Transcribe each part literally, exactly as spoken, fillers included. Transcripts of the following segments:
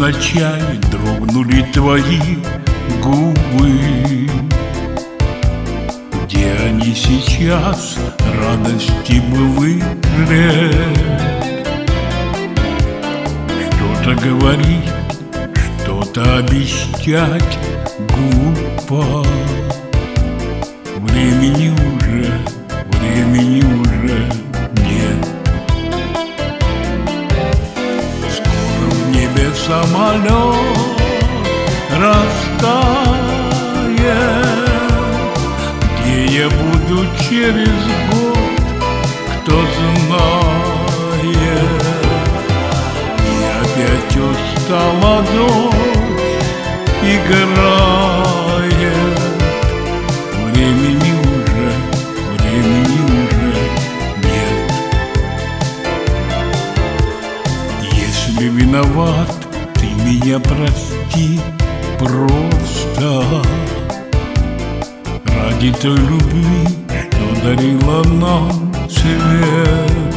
невзначай дрогнули твои губы. Где они сейчас, радости былых лет? Что-то говорить, что-то обещать глупо. Времени уже, времени уже нет. Скоро в небе самолет растает. Где я буду через год, кто знает. И опять устала дождь, играет. Времени уже, времени уже нет. Если виноват, ты меня прости просто. Ради той любви, что дарила нам свет.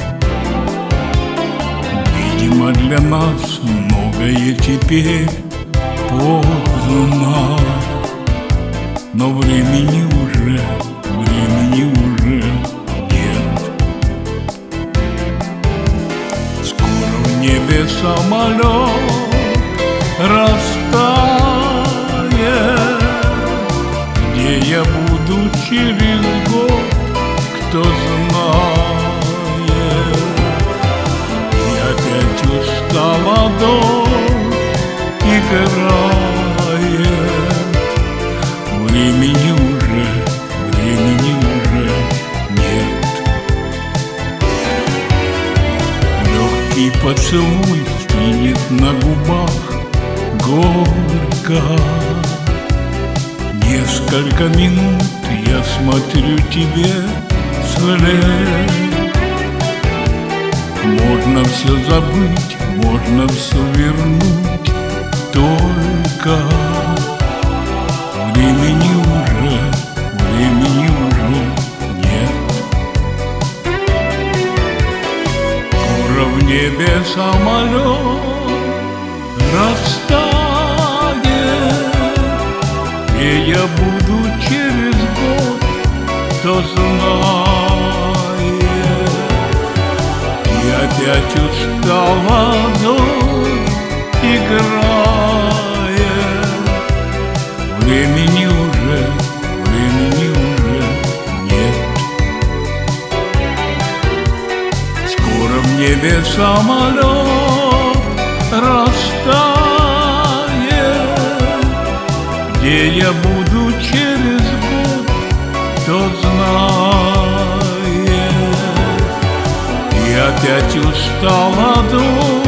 Видимо, для нас многое теперь поздно. Но времени уже, времени уже нет. Скоро в небе самолет растает. Где я буду через год, кто знает. И опять устала дождь, играет. Времени уже, времени уже нет. Легкий поцелуй стынет на губах горько. Несколько минут я смотрю тебе вслед. Можно все забыть, можно все вернуть, только времени уже, времени уже нет. Скоро в небе самолет растает. И я буду через год, кто знает. И опять устала дождь, играет. Времени уже, времени уже нет. Скоро в небе самолет растает. Где я буду через год, кто знает. И опять устала дождь,